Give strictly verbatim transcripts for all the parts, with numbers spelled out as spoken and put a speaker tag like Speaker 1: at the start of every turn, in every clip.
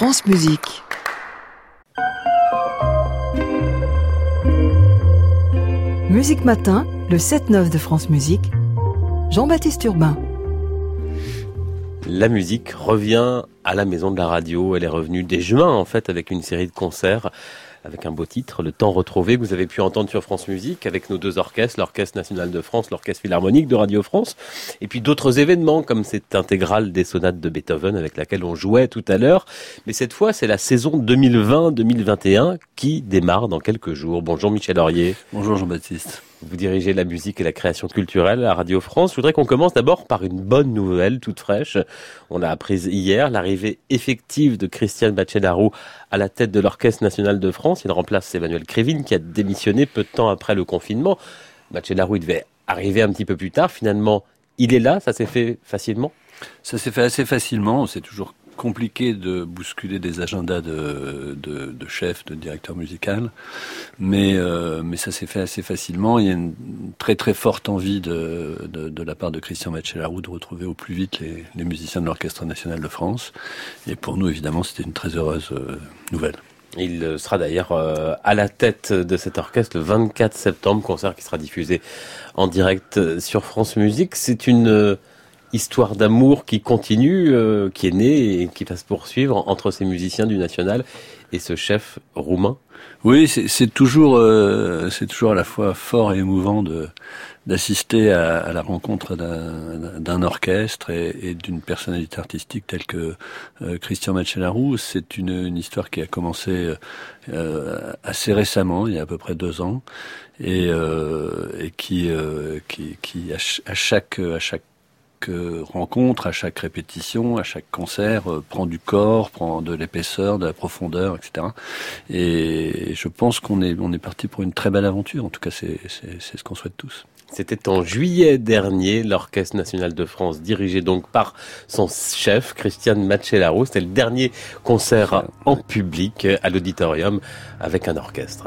Speaker 1: France Musique. Musique Matin, le sept neuf de France Musique. Jean-Baptiste Urbain.
Speaker 2: La musique revient à la Maison de la Radio. Elle est revenue dès juin, en fait, avec une série de concerts, avec un beau titre, Le Temps retrouvé, que vous avez pu entendre sur France Musique, avec nos deux orchestres, l'Orchestre National de France, l'Orchestre Philharmonique de Radio France, et puis d'autres événements, comme cette intégrale des sonates de Beethoven, avec laquelle on jouait tout à l'heure. Mais cette fois, c'est la saison deux mille vingt deux mille vingt et un qui démarre dans quelques jours. Bonjour Michel Aurier.
Speaker 3: Bonjour Jean-Baptiste.
Speaker 2: Vous dirigez la musique et la création culturelle à Radio France. Je voudrais qu'on commence d'abord par une bonne nouvelle, toute fraîche. On a appris hier l'arrivée effective de Christian Bachelaro à la tête de l'Orchestre National de France. Il remplace Emmanuel Krivine, qui a démissionné peu de temps après le confinement. Bachelaro, il devait arriver un petit peu plus tard. Finalement, il est là. Ça s'est fait facilement?
Speaker 3: Ça s'est fait assez facilement. C'est toujours compliqué de bousculer des agendas de, de, de chef, de directeur musical, mais, euh, mais ça s'est fait assez facilement. Il y a une très très forte envie de, de, de la part de Christian Bachelaro de retrouver au plus vite les, les musiciens de l'Orchestre National de France. Et pour nous, évidemment, c'était une très heureuse euh, nouvelle.
Speaker 2: Il sera d'ailleurs euh, à la tête de cet orchestre le vingt-quatre septembre, concert qui sera diffusé en direct sur France Musique. C'est une euh, histoire d'amour qui continue, euh, qui est née et qui va se poursuivre entre ces musiciens du National et ce chef roumain.
Speaker 3: Oui, c'est, c'est toujours, euh, c'est toujours à la fois fort et émouvant de d'assister à, à la rencontre d'un, d'un orchestre et, et d'une personnalité artistique telle que euh, Christian Bachelaro. C'est une, une histoire qui a commencé euh, assez récemment, il y a à peu près deux ans, et, euh, et qui, euh, qui, qui à, ch- à chaque, à chaque rencontre, à chaque répétition, à chaque concert, euh, prend du corps, prend de l'épaisseur, de la profondeur, et cetera. Et je pense qu'on est, on est parti pour une très belle aventure. En tout cas, c'est, c'est, c'est ce qu'on souhaite tous.
Speaker 2: C'était en juillet dernier, l'Orchestre National de France, dirigé donc par son chef, Christian Bachelaro. C'était le dernier concert en public à l'auditorium avec un orchestre.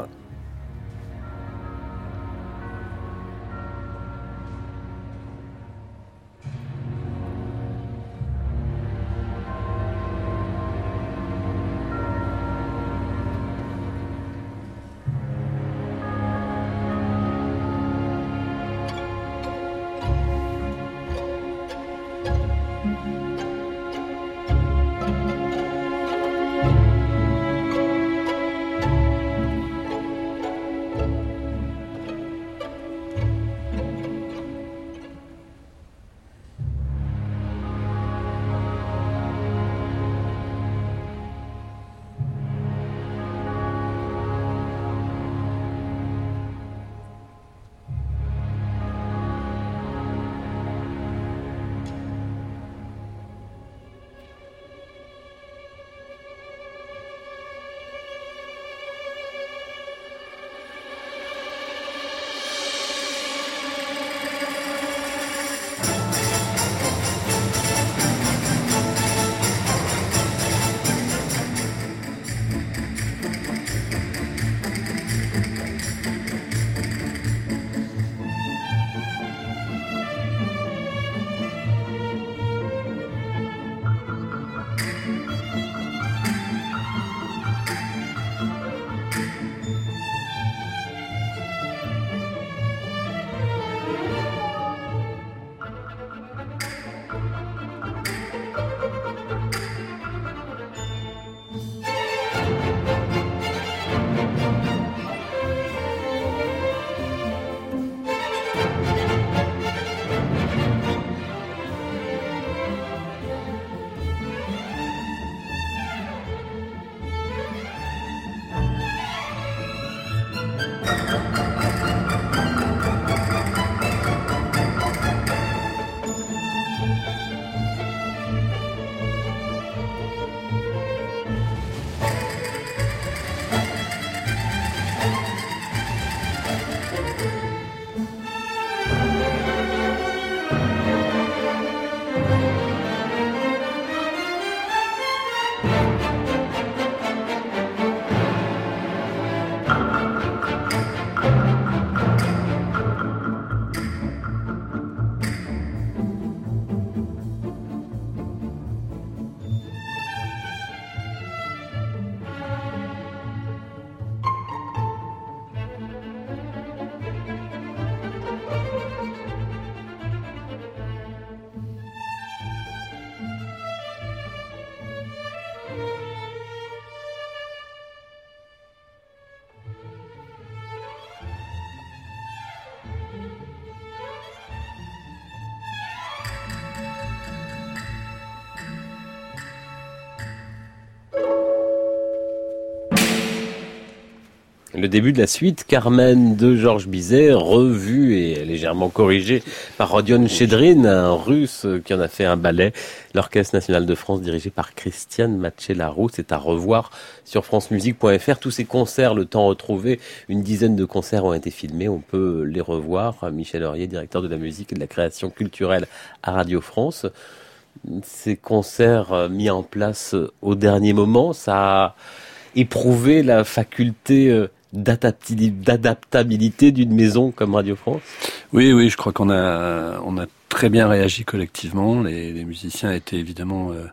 Speaker 2: Le début de la suite, Carmen de Georges Bizet, revue et légèrement corrigée par Rodion Chedrin, un russe qui en a fait un ballet. L'Orchestre national de France dirigé par Christiane Matché-Laroux. C'est à revoir sur francemusique point f r. Tous ces concerts, le temps retrouvé, une dizaine de concerts ont été filmés. On peut les revoir. Michel Aurier, directeur de la musique et de la création culturelle à Radio France. Ces concerts mis en place au dernier moment, ça a éprouvé la faculté d'adaptabilité d'une maison comme Radio France?
Speaker 3: Oui, oui, je crois qu'on a, on a très bien réagi collectivement. Les, les musiciens étaient évidemment euh,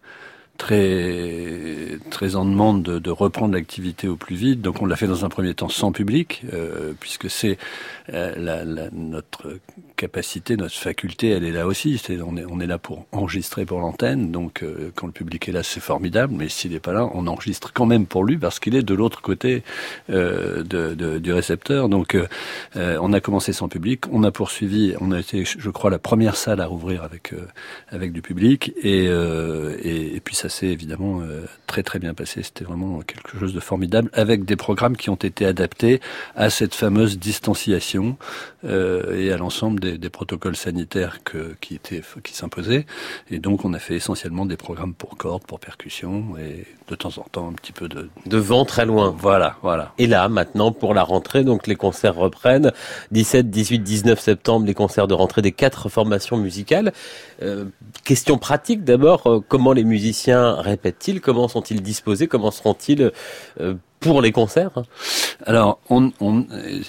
Speaker 3: très, très en demande de, de reprendre l'activité au plus vite. Donc on l'a fait dans un premier temps sans public, euh, puisque c'est euh, la, la, notre capacité, notre faculté, elle est là aussi. C'est, on, est, on est là pour enregistrer pour l'antenne, donc euh, quand le public est là, c'est formidable, mais s'il n'est pas là, on enregistre quand même pour lui, parce qu'il est de l'autre côté euh, de, de, du récepteur. Donc euh, on a commencé sans public, on a poursuivi, on a été, je crois, la première salle à rouvrir avec, euh, avec du public, et, euh, et, et puis ça s'est évidemment euh, très très bien passé. C'était vraiment quelque chose de formidable, avec des programmes qui ont été adaptés à cette fameuse distanciation euh, et à l'ensemble des des protocoles sanitaires que, qui étaient, qui s'imposaient. Et donc, on a fait essentiellement des programmes pour cordes, pour percussion, et de temps en temps, un petit peu de...
Speaker 2: De vent très loin.
Speaker 3: Voilà, voilà.
Speaker 2: Et là, maintenant, pour la rentrée, donc les concerts reprennent. dix-sept, dix-huit, dix-neuf septembre, les concerts de rentrée des quatre formations musicales. Euh, question pratique, d'abord, euh, comment les musiciens répètent-ils? Comment sont-ils disposés? Comment seront-ils euh, pour les concerts?
Speaker 3: Alors, on, on,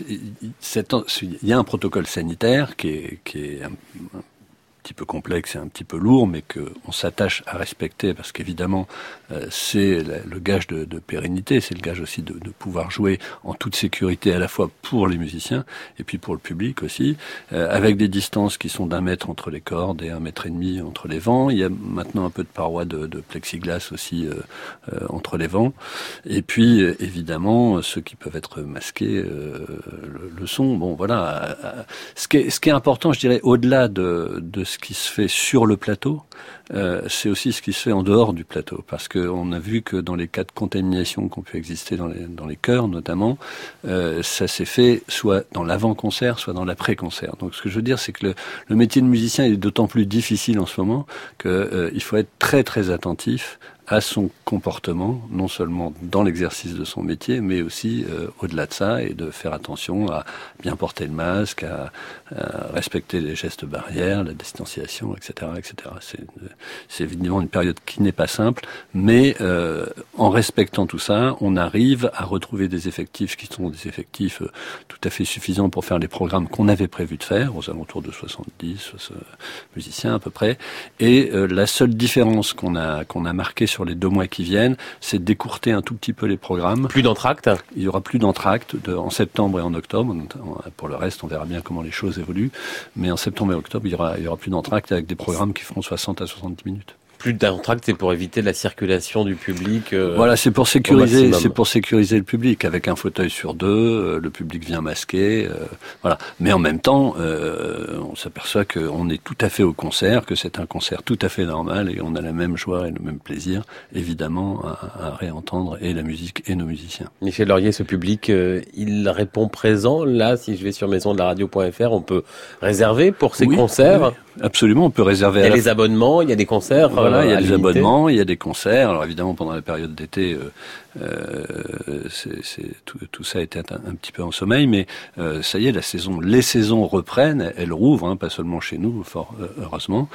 Speaker 3: il y a un protocole sanitaire qui est, qui est un, un petit peu complexe et un petit peu lourd, mais qu'on s'attache à respecter, parce qu'évidemment, euh, c'est la, le gage de, de pérennité, c'est le gage aussi de, de pouvoir jouer en toute sécurité, à la fois pour les musiciens et puis pour le public aussi, euh, avec des distances qui sont d'un mètre entre les cordes et un mètre et demi entre les vents. Il y a maintenant un peu de parois de, de plexiglas aussi euh, euh, entre les vents. Et puis, euh, évidemment, ceux qui peuvent être masqués euh, le, le son. Bon, voilà. Ce qui est, ce qui est important, je dirais, au-delà de, de ce qui se fait sur le plateau, euh, c'est aussi ce qui se fait en dehors du plateau, parce qu'on a vu que dans les cas de contamination qui ont pu exister dans les, dans les chœurs notamment, euh, ça s'est fait soit dans l'avant-concert, soit dans l'après-concert. Donc ce que je veux dire, c'est que le, le métier de musicien est d'autant plus difficile en ce moment qu'il euh, faut être très très attentif à son comportement, non seulement dans l'exercice de son métier, mais aussi euh, au-delà de ça, et de faire attention à bien porter le masque, à, à respecter les gestes barrières, la distanciation, et cetera, et cetera. C'est, c'est évidemment une période qui n'est pas simple, mais euh, en respectant tout ça, on arrive à retrouver des effectifs qui sont des effectifs euh, tout à fait suffisants pour faire les programmes qu'on avait prévu de faire, aux alentours de soixante-dix musiciens à peu près. Et euh, la seule différence qu'on a qu'on a marquée sur les deux mois qui viennent, c'est d'écourter un tout petit peu les programmes.
Speaker 2: Plus d'entracte.
Speaker 3: Il y aura plus d'entracte de, en septembre et en octobre. Pour le reste, on verra bien comment les choses évoluent. Mais en septembre et octobre, il y aura, il y aura plus d'entracte avec des programmes qui feront soixante à soixante-dix minutes.
Speaker 2: Plus d'entracte, c'est pour éviter la circulation du public. Euh,
Speaker 3: voilà, c'est pour sécuriser, c'est pour sécuriser le public. Avec un fauteuil sur deux, euh, le public vient masqué, euh, voilà. Mais en même temps, euh, on s'aperçoit qu'on est tout à fait au concert, que c'est un concert tout à fait normal, et on a la même joie et le même plaisir, évidemment, à, à réentendre et la musique et nos musiciens.
Speaker 2: Michel Laurier, ce public, euh, il répond présent. Là, si je vais sur maison de la radio point f r, on peut réserver pour ces
Speaker 3: oui,
Speaker 2: concerts.
Speaker 3: Oui. Absolument, on peut réserver.
Speaker 2: Il y a
Speaker 3: à
Speaker 2: les
Speaker 3: la...
Speaker 2: abonnements, il y a des concerts.
Speaker 3: Voilà,
Speaker 2: euh,
Speaker 3: il y a
Speaker 2: des
Speaker 3: abonnements, il y a des concerts. Alors évidemment, pendant la période d'été, euh, euh, c'est, c'est, tout, tout ça était un, un petit peu en sommeil, mais euh, ça y est, la saison, les saisons reprennent, elles rouvrent, hein, pas seulement chez nous, fort heureusement.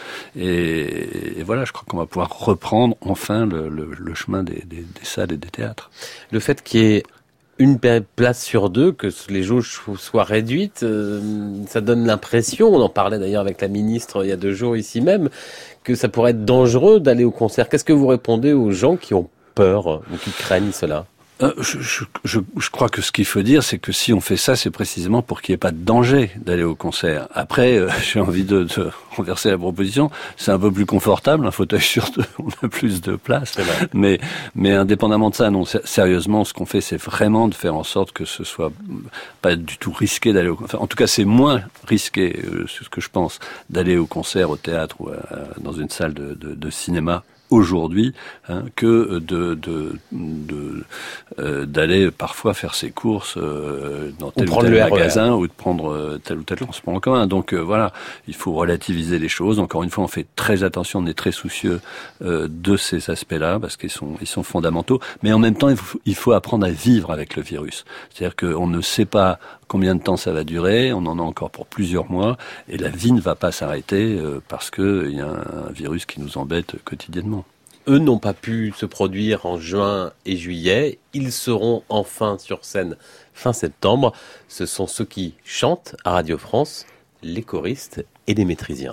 Speaker 3: Et, et voilà, je crois qu'on va pouvoir reprendre enfin le, le, le chemin des, des, des salles et des théâtres.
Speaker 2: Le fait qu'il y ait une place sur deux, que les jauges soient réduites, euh, ça donne l'impression, on en parlait d'ailleurs avec la ministre il y a deux jours ici même, que ça pourrait être dangereux d'aller au concert. Qu'est-ce que vous répondez aux gens qui ont peur ou qui craignent cela ?
Speaker 3: Euh, je, je, je, je crois que ce qu'il faut dire, c'est que si on fait ça, c'est précisément pour qu'il n'y ait pas de danger d'aller au concert. Après, euh, j'ai envie de, de renverser la proposition. C'est un peu plus confortable, un fauteuil sur deux, on a plus de place. Mais, mais indépendamment de ça, non, sérieusement, ce qu'on fait, c'est vraiment de faire en sorte que ce soit pas du tout risqué d'aller au concert. Enfin, en tout cas, c'est moins risqué, euh, c'est ce que je pense, d'aller au concert, au théâtre ou à, dans une salle de, de, de cinéma aujourd'hui hein, que de, de, de euh, d'aller parfois faire ses courses euh, dans tel ou, ou tel magasin ou de prendre euh, tel ou tel transport en commun. Donc euh, voilà, il faut relativiser les choses. Encore une fois, on fait très attention, on est très soucieux euh, de ces aspects-là parce qu'ils sont ils sont fondamentaux. Mais en même temps, il faut, il faut apprendre à vivre avec le virus. C'est-à-dire qu'on ne sait pas combien de temps ça va durer, on en a encore pour plusieurs mois, et la vie ne va pas s'arrêter euh, parce qu'il y a un, un virus qui nous embête quotidiennement.
Speaker 2: Eux n'ont pas pu se produire en juin et juillet, ils seront enfin sur scène fin septembre. Ce sont ceux qui chantent à Radio France, les choristes et les maîtrisiens.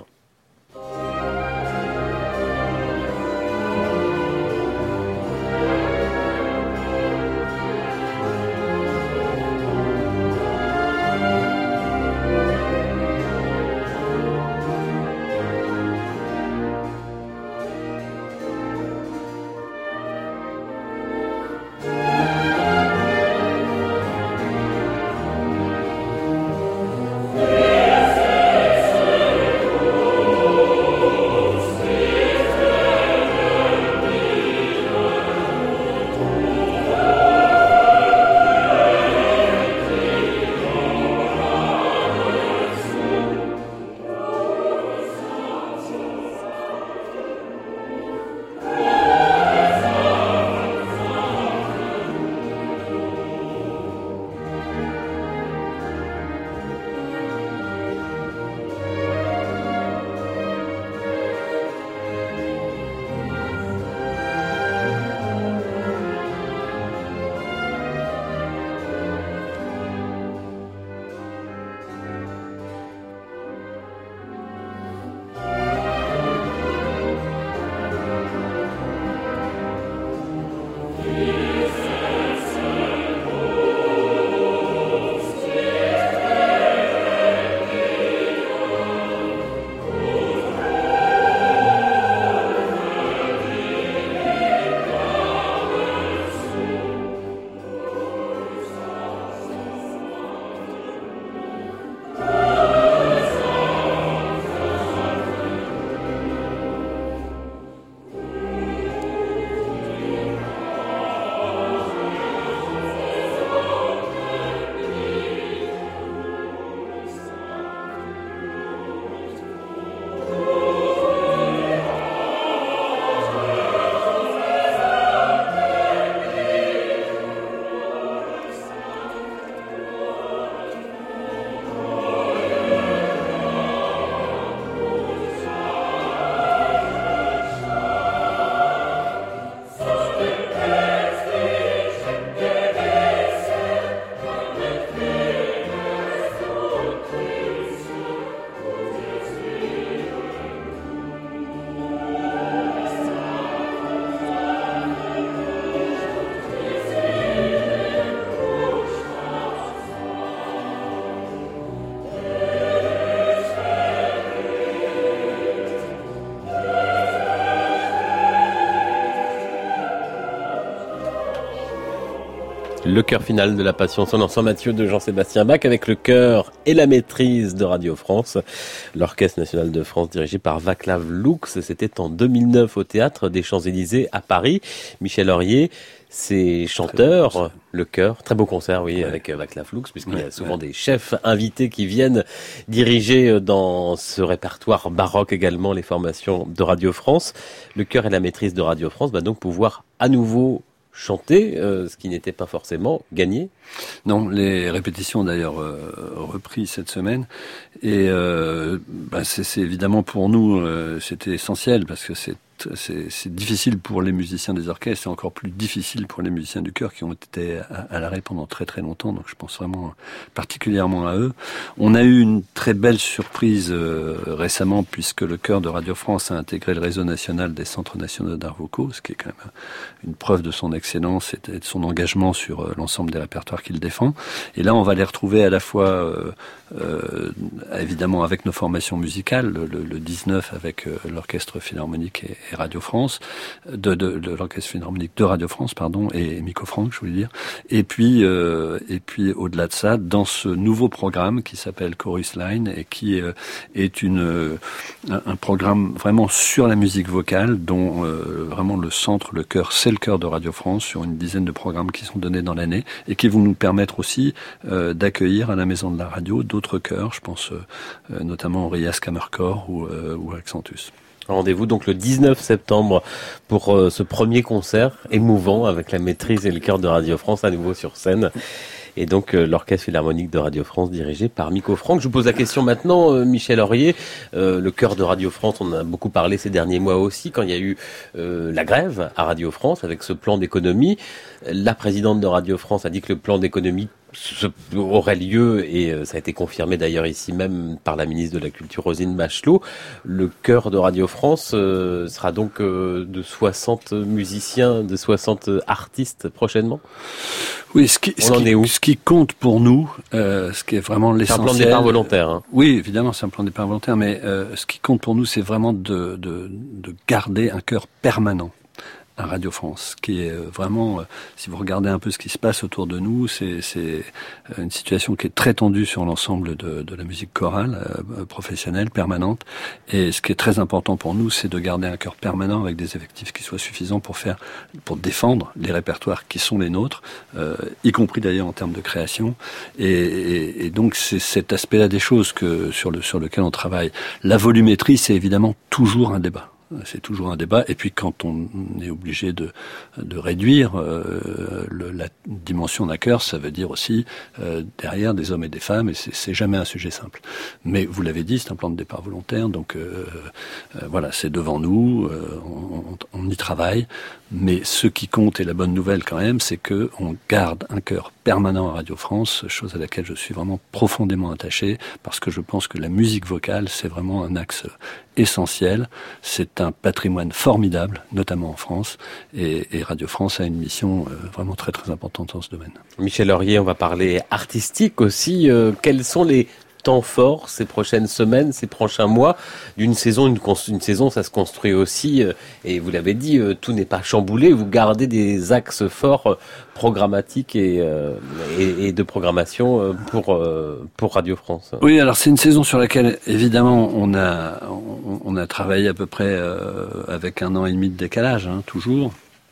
Speaker 2: Le chœur final de la Passion sonore Saint Matthieu de Jean-Sébastien Bach avec le chœur et la maîtrise de Radio France. L'Orchestre national de France dirigé par Václav Lux. C'était en deux mille neuf au Théâtre des Champs-Élysées à Paris. Michel Aurier, ces chanteurs, le chœur, très beau concert, oui, ouais. avec Václav Lux, puisqu'il ouais, y a souvent ouais. des chefs invités qui viennent diriger dans ce répertoire baroque également les formations de Radio France. Le chœur et la maîtrise de Radio France va donc pouvoir à nouveau chanter, euh, ce qui n'était pas forcément gagné.
Speaker 3: Non, les répétitions d'ailleurs euh, repris cette semaine et euh, bah, c'est, c'est évidemment pour nous euh, c'était essentiel parce que c'est C'est, c'est difficile pour les musiciens des orchestres, c'est encore plus difficile pour les musiciens du chœur qui ont été à, à l'arrêt pendant très très longtemps, donc je pense vraiment particulièrement à eux. On a eu une très belle surprise euh, récemment puisque le chœur de Radio France a intégré le réseau national des centres nationaux d'art vocaux, ce qui est quand même une preuve de son excellence et de son engagement sur euh, l'ensemble des répertoires qu'il défend. Et là on va les retrouver à la fois euh, euh, évidemment avec nos formations musicales, le, le dix-neuf avec euh, l'orchestre philharmonique et et Radio France, de, de, de l'Orchestre Philharmonique de Radio France, pardon, et Miko Franck, je voulais dire. Et puis, euh, et puis au-delà de ça, dans ce nouveau programme qui s'appelle Chorus Line et qui euh, est une euh, un programme vraiment sur la musique vocale, dont euh, vraiment le centre, le cœur, c'est le cœur de Radio France, sur une dizaine de programmes qui sont donnés dans l'année et qui vont nous permettre aussi euh, d'accueillir à la Maison de la Radio d'autres chœurs, je pense euh, notamment au Rias Kammerchor ou, euh, ou Accentus.
Speaker 2: Rendez-vous donc le dix-neuf septembre pour euh, ce premier concert émouvant avec la maîtrise et le chœur de Radio France à nouveau sur scène. Et donc euh, l'Orchestre Philharmonique de Radio France dirigé par Miko Franck. Je vous pose la question maintenant, euh, Michel Aurier. Euh, le chœur de Radio France, on en a beaucoup parlé ces derniers mois aussi, quand il y a eu euh, la grève à Radio France avec ce plan d'économie. La présidente de Radio France a dit que le plan d'économie aurait lieu, et ça a été confirmé d'ailleurs ici même par la ministre de la Culture Roselyne Bachelot. Le chœur de Radio France euh, sera donc euh, de soixante musiciens, de soixante artistes prochainement.
Speaker 3: Oui, ce qui,
Speaker 2: On
Speaker 3: ce
Speaker 2: en
Speaker 3: qui,
Speaker 2: est où
Speaker 3: ce qui compte pour nous, euh, ce qui est vraiment l'essentiel...
Speaker 2: C'est un plan de départ volontaire. Hein.
Speaker 3: Oui, évidemment, c'est un plan de départ volontaire, mais euh, ce qui compte pour nous, c'est vraiment de, de, de garder un chœur permanent à Radio France, qui est vraiment, si vous regardez un peu ce qui se passe autour de nous, c'est, c'est une situation qui est très tendue sur l'ensemble de, de la musique chorale, euh, professionnelle, permanente. Et ce qui est très important pour nous, c'est de garder un chœur permanent avec des effectifs qui soient suffisants pour faire, pour défendre les répertoires qui sont les nôtres, euh, y compris d'ailleurs en termes de création. Et, et, et donc c'est cet aspect-là des choses que sur le sur lequel on travaille. La volumétrie, c'est évidemment toujours un débat. C'est toujours un débat. Et puis quand on est obligé de, de réduire euh, le, la dimension d'un chœur, ça veut dire aussi euh, derrière des hommes et des femmes, et c'est, c'est jamais un sujet simple. Mais vous l'avez dit, c'est un plan de départ volontaire, donc euh, euh, voilà, c'est devant nous, euh, on, on y travaille. Mais ce qui compte, et la bonne nouvelle quand même, c'est que on garde un chœur permanent à Radio France, chose à laquelle je suis vraiment profondément attaché, parce que je pense que la musique vocale, c'est vraiment un axe essentiel. C'est un patrimoine formidable, notamment en France, et, et Radio France a une mission euh, vraiment très très importante dans ce domaine.
Speaker 2: Michel Aurier, on va parler artistique aussi. Euh, quels sont les temps forts ces prochaines semaines, ces prochains mois d'une saison? Une, une saison, ça se construit aussi, euh, et vous l'avez dit, euh, tout n'est pas chamboulé. Vous gardez des axes forts euh, programmatiques et, euh, et, et de programmation euh, pour euh, pour Radio France.
Speaker 3: Oui, alors c'est une saison sur laquelle évidemment on a on, on a travaillé à peu près euh, avec un an et demi de décalage, hein, toujours.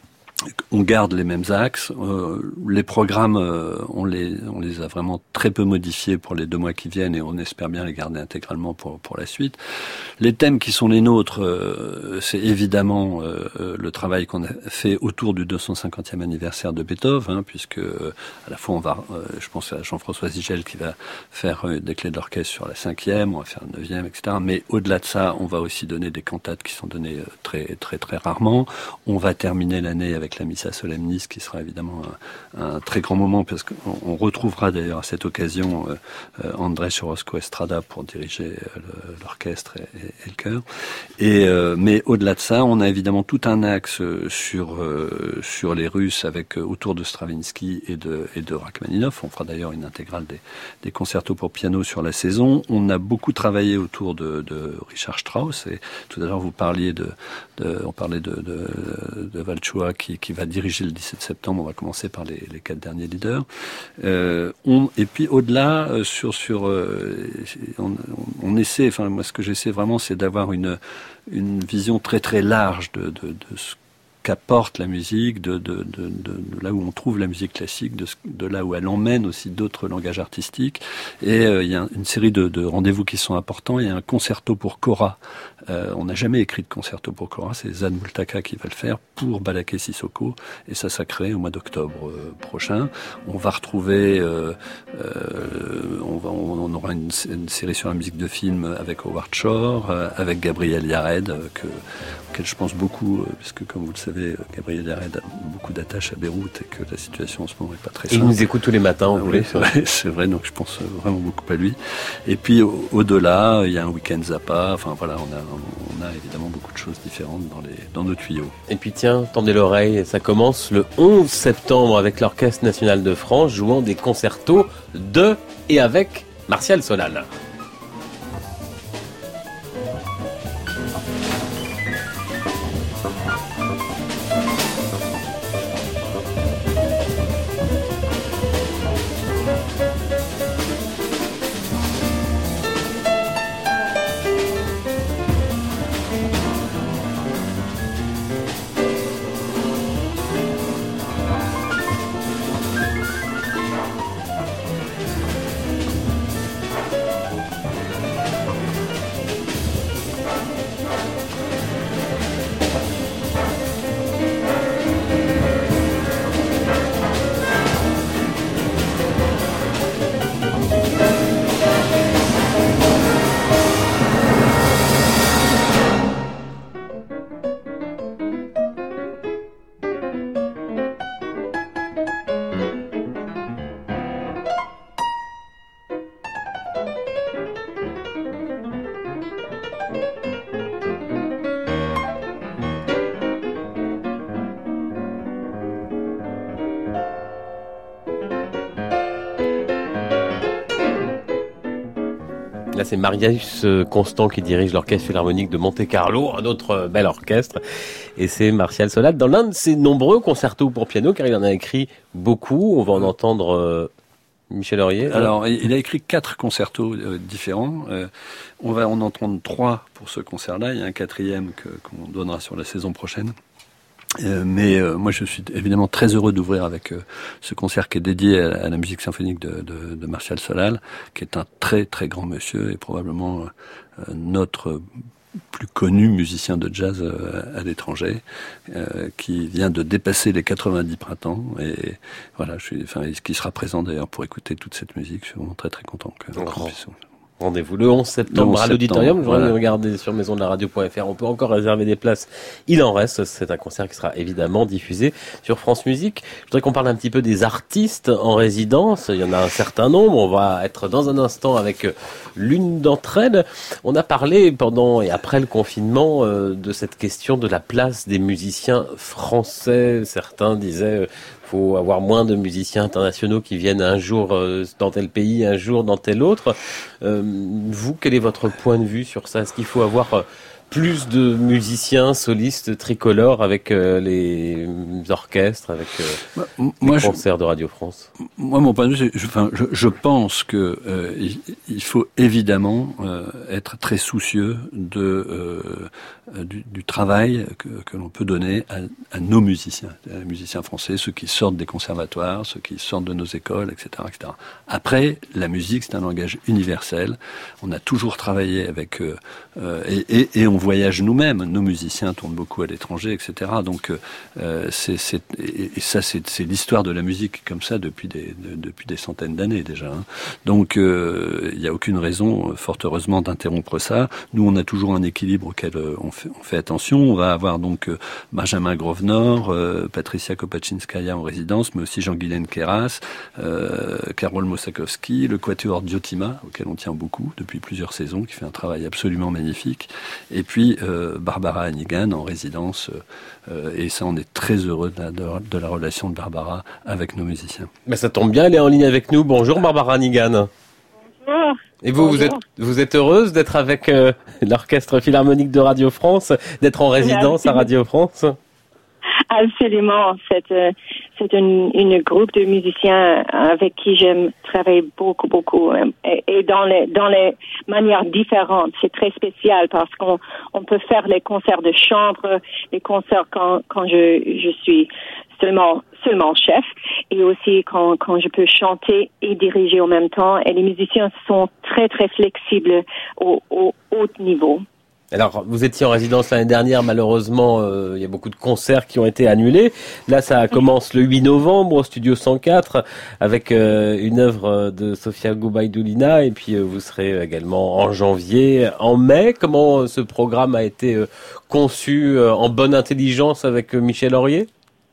Speaker 3: On garde les mêmes axes. Euh, les programmes, euh, on les on les a vraiment très peu modifiés pour les deux mois qui viennent, et on espère bien les garder intégralement pour pour la suite. Les thèmes qui sont les nôtres, euh, c'est évidemment euh, le travail qu'on a fait autour du deux cent cinquantième anniversaire de Beethoven, hein, puisque euh, à la fois on va, euh, je pense à Jean-François Zigel qui va faire euh, des clés de l'orchestre sur la cinquième, on va faire la neuvième, et cetera. Mais au-delà de ça, on va aussi donner des cantates qui sont données euh, très très très rarement. On va terminer l'année avec la Missa Solemnis, qui sera évidemment un, un très grand moment, parce qu'on on retrouvera d'ailleurs à cette occasion euh, Andrés Orozco Estrada pour diriger euh, le, l'orchestre et, et, et le chœur. Et euh, mais au-delà de ça, on a évidemment tout un axe sur euh, sur les Russes, avec euh, autour de Stravinsky et de et de Rachmaninoff. On fera d'ailleurs une intégrale des des concertos pour piano sur la saison. On a beaucoup travaillé autour de, de Richard Strauss, et tout à l'heure vous parliez de, de on parlait de de, de Valchua qui qui va diriger le dix-sept septembre. On va commencer par les, les quatre derniers leaders. Euh, on, et puis au-delà, euh, sur sur, euh, on, on essaie. Enfin, moi, ce que j'essaie vraiment, c'est d'avoir une une vision très très large de de, de ce qu'apporte la musique, de, de, de, de, de là où on trouve la musique classique, de, de là où elle emmène aussi d'autres langages artistiques. Et euh, il y a une série de, de rendez-vous qui sont importants. Il y a un concerto pour Kora. Euh, on n'a jamais écrit de concerto pour Kora. C'est Zan Multaka qui va le faire pour Balaké Sissoko. Et ça, ça crée au mois d'octobre euh, prochain. On va retrouver, euh, euh, on, va, on aura une, une série sur la musique de film avec Howard Shore, euh, avec Gabriel Yared, euh, que, auquel je pense beaucoup, euh, puisque comme vous le savez, Gabriel Yared a beaucoup d'attaches à Beyrouth et que la situation en ce moment n'est pas très simple.
Speaker 2: Il nous écoute tous les matins, vous voulez.
Speaker 3: C'est vrai, c'est vrai, donc je pense vraiment beaucoup à lui. Et puis au- au-delà, il y a un week-end Zappa. Enfin voilà, on a, on a évidemment beaucoup de choses différentes dans les dans nos tuyaux.
Speaker 2: Et puis tiens, tendez l'oreille, ça commence le onze septembre avec l'Orchestre National de France jouant des concertos de et avec Martial Solal. Là, c'est Marius Constant qui dirige l'Orchestre Philharmonique de Monte-Carlo, un autre bel orchestre. Et c'est Martial Solal dans l'un de ses nombreux concertos pour piano, car il en a écrit beaucoup. On va en entendre euh, Michel Aurier.
Speaker 3: Alors, il a écrit quatre concertos euh, différents. Euh, on va en entendre trois pour ce concert-là. Il y a un quatrième que, qu'on donnera sur la saison prochaine. Euh, mais euh, moi, je suis évidemment très heureux d'ouvrir avec euh, ce concert qui est dédié à, à la musique symphonique de, de, de Martial Solal, qui est un très très grand monsieur et probablement euh, notre plus connu musicien de jazz euh, à l'étranger, euh, qui vient de dépasser les quatre-vingt-dix printemps. Et voilà, je suis, enfin, qui sera présent d'ailleurs pour écouter toute cette musique. Je suis vraiment très très content que qu'on puisse.
Speaker 2: Rendez-vous le onze septembre à l'auditorium. Je voilà. Regarder sur maison de la radio point f r. On peut encore réserver des places. Il en reste. C'est un concert qui sera évidemment diffusé sur France Musique. Je voudrais qu'on parle un petit peu des artistes en résidence. Il y en a un certain nombre. On va être dans un instant avec l'une d'entre elles. On a parlé pendant et après le confinement euh, de cette question de la place des musiciens français. Certains disaient faut avoir moins de musiciens internationaux qui viennent un jour dans tel pays, un jour dans tel autre. Euh, vous, quel est votre point de vue sur ça ? Est-ce qu'il faut avoir plus de musiciens solistes tricolores avec euh, les orchestres, avec euh, moi, les concerts je, de Radio France ?
Speaker 3: Moi, mon point de vue, c'est, je, enfin, je, je pense que euh, il, il faut évidemment euh, être très soucieux de euh, du, du travail que, que l'on peut donner à, à nos musiciens, les musiciens français, ceux qui sortent des conservatoires, ceux qui sortent de nos écoles, et cetera, et cetera. Après, la musique, c'est un langage universel. On a toujours travaillé avec euh, et, et, et on voyage nous-mêmes. Nos musiciens tournent beaucoup à l'étranger, et cetera. Donc, euh, c'est, c'est et, et ça, c'est, c'est l'histoire de la musique comme ça depuis des de, depuis des centaines d'années déjà. Hein. Donc, il euh, n'y a aucune raison, fort heureusement, d'interrompre ça. Nous, on a toujours un équilibre auquel euh, on fait on fait attention. On va avoir donc euh, Benjamin Grosvenor, euh, Patricia Kopaczynskaja en résidence, mais aussi Jean-Guylaine Queyras, euh, Karol Mosakowski, le Quatuor Diotima, auquel on tient beaucoup depuis plusieurs saisons, qui fait un travail absolument magnifique. Et puis euh, Barbara Hannigan en résidence, euh, et ça, on est très heureux de la, de, de la relation de Barbara avec nos musiciens.
Speaker 2: Mais ça tombe bien, elle est en ligne avec nous. Bonjour Barbara Hannigan.
Speaker 4: Bonjour.
Speaker 2: Et vous, vous êtes, vous êtes heureuse d'être avec euh, l'Orchestre Philharmonique de Radio France, d'être en résidence à Radio France ?
Speaker 4: Absolument. C'est, euh, c'est une, une groupe de musiciens avec qui j'aime travailler beaucoup, beaucoup, et, et dans les dans les manières différentes. C'est très spécial parce qu'on on peut faire les concerts de chambre, les concerts quand quand je je suis seulement seulement chef, et aussi quand quand je peux chanter et diriger en même temps. Et les musiciens sont très très flexibles au au haut niveau.
Speaker 2: Alors, vous étiez en résidence l'année dernière, malheureusement, euh, il y a beaucoup de concerts qui ont été annulés. Là, ça commence le huit novembre au Studio cent quatre avec euh, une œuvre de Sofia Goubaïdoulina, et puis euh, vous serez également en janvier, en mai. Comment euh, ce programme a été euh, conçu euh, en bonne intelligence avec euh, Michel Aurier ?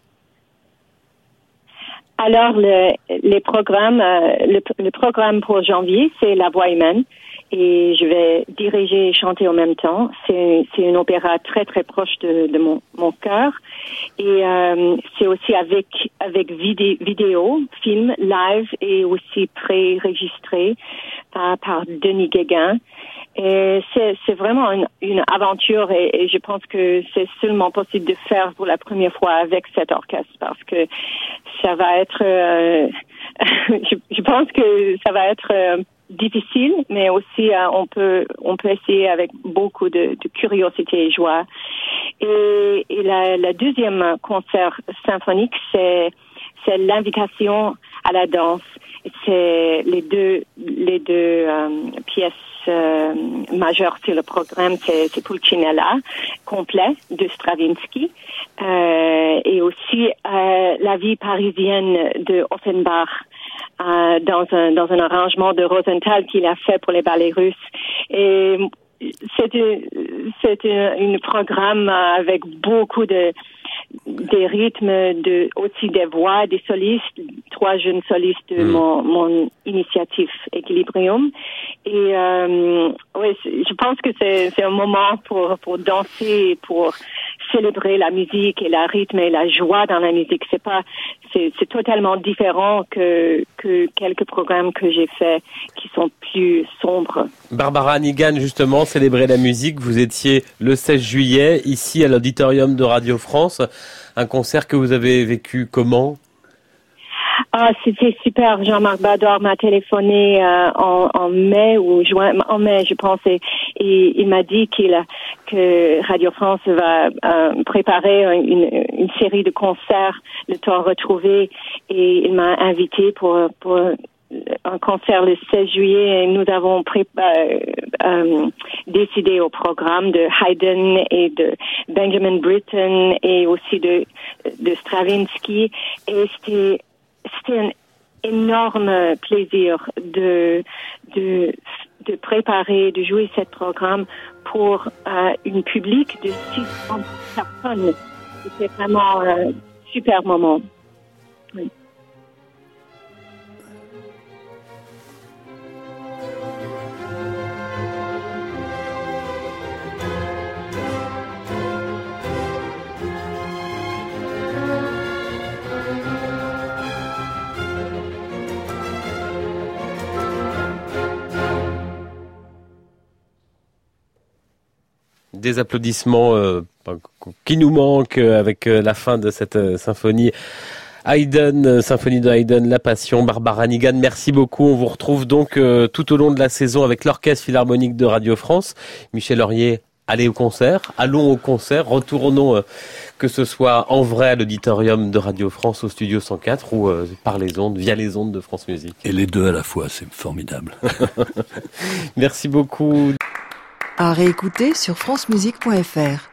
Speaker 4: Alors, le, les programmes, euh, le, le programme pour janvier, c'est La Voix humaine. Et je vais diriger et chanter en même temps. C'est, c'est un opéra très très proche de, de mon, mon cœur. Et euh, c'est aussi avec avec vidé, vidéo, film, live et aussi pré-registré euh, par Denis Guéguin. Et c'est, c'est vraiment une, une aventure, et, et je pense que c'est seulement possible de faire pour la première fois avec cet orchestre, parce que ça va être, euh, je, je pense que ça va être euh, difficile, mais aussi euh, on peut on peut essayer avec beaucoup de, de curiosité et joie. Et, et la, la deuxième concert symphonique, c'est c'est l'invitation à la danse. C'est les deux les deux euh, pièces euh, majeures sur le programme. C'est, c'est Pulcinella complet de Stravinsky, euh, et aussi euh, la vie parisienne de Offenbach. Euh, dans un dans un arrangement de Rosenthal qu'il a fait pour les ballets russes. Et c'est une, c'est une, une programme avec beaucoup de des rythmes, de aussi des voix, des solistes, trois jeunes solistes de mmh. mon mon initiative Equilibrium. Et euh, oui, je pense que c'est c'est un moment pour pour danser, pour célébrer la musique et la rythme et la joie dans la musique. C'est pas, c'est, c'est totalement différent que que quelques programmes que j'ai faits qui sont plus sombres.
Speaker 2: Barbara Hannigan, justement, célébrer la musique. Vous étiez le seize juillet ici à l'auditorium de Radio France. Un concert que vous avez vécu comment?
Speaker 4: Ah, c'était super. Jean-Marc Bador m'a téléphoné euh, en, en mai ou juin, en mai, je pense, et, et il m'a dit qu'il a, que Radio France va euh, préparer une, une série de concerts, le temps retrouvé, et il m'a invité pour pour un concert le seize juillet. Et nous avons pré- euh, euh, décidé au programme de Haydn et de Benjamin Britten et aussi de de Stravinsky, et c'était C'était un énorme plaisir de de de préparer, de jouer ce programme pour euh, une public de six cents personnes. C'était vraiment un super moment. Oui.
Speaker 2: Des applaudissements euh, qui nous manquent avec euh, la fin de cette euh, symphonie Haydn, euh, symphonie de Haydn, La Passion. Barbara Hannigan, merci beaucoup. On vous retrouve donc euh, tout au long de la saison avec l'Orchestre Philharmonique de Radio France. Michel Laurier, allez au concert, allons au concert, retournons euh, que ce soit en vrai à l'auditorium de Radio France au studio cent quatre ou euh, par les ondes, via les ondes de France Musique.
Speaker 3: Et les deux à la fois, c'est formidable.
Speaker 2: Merci beaucoup.
Speaker 1: À réécouter sur francemusique point f r.